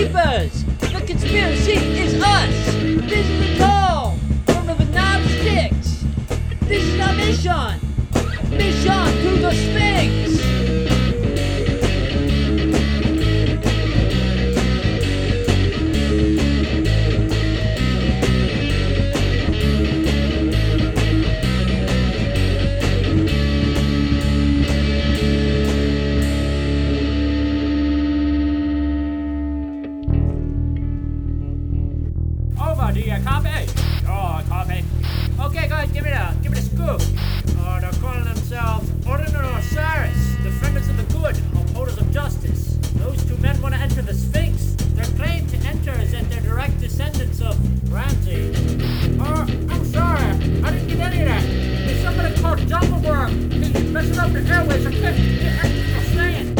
keepers. The conspiracy is us. This is the call from the Knob Sticks. This is our mission. Mission to the Sphinx. Over, do you copy? Oh, copy. Okay, guys, give me the scoop. Oh, they're calling themselves Ordinary Osiris, defenders of the good, upholders of justice. Those two men want to enter the Sphinx. Their claim to enter is that they're direct descendants of Ramsey. Oh, I'm sorry, I didn't get any of that. There's somebody called Dumbledore. He's messing up the airways. I can't understand.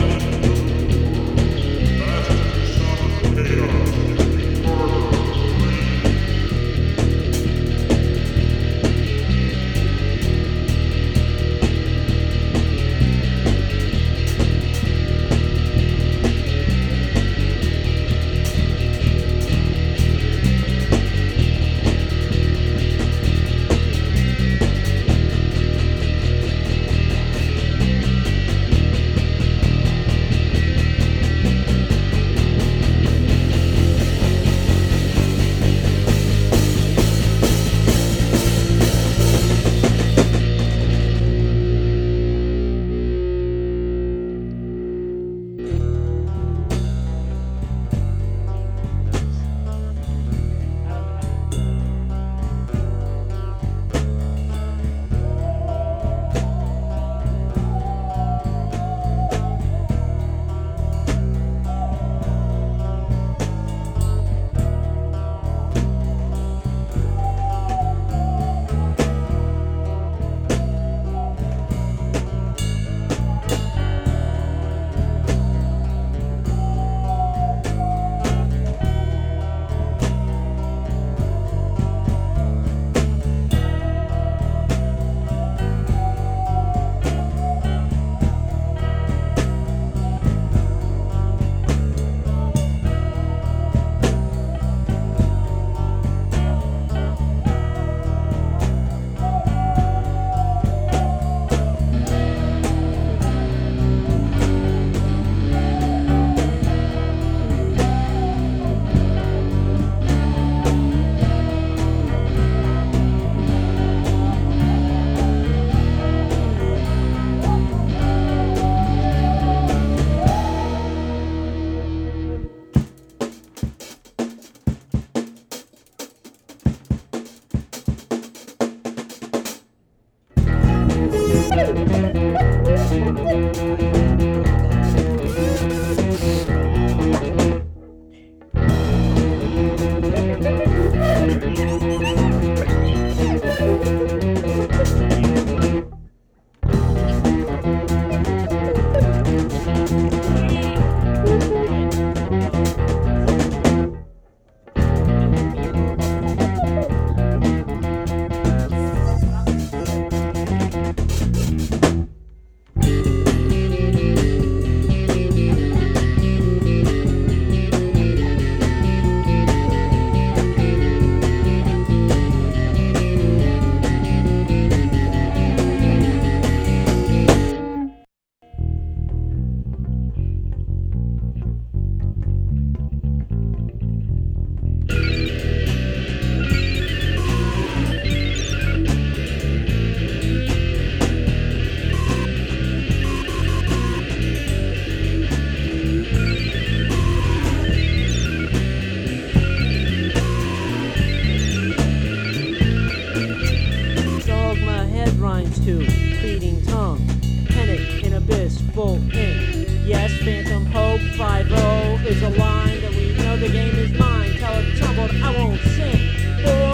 To pleading tongue, panic in abyss, full ink. Yes, Phantom Hope 5-0 is a line that we know the game is mine. Tell it tumbled, I won't sing.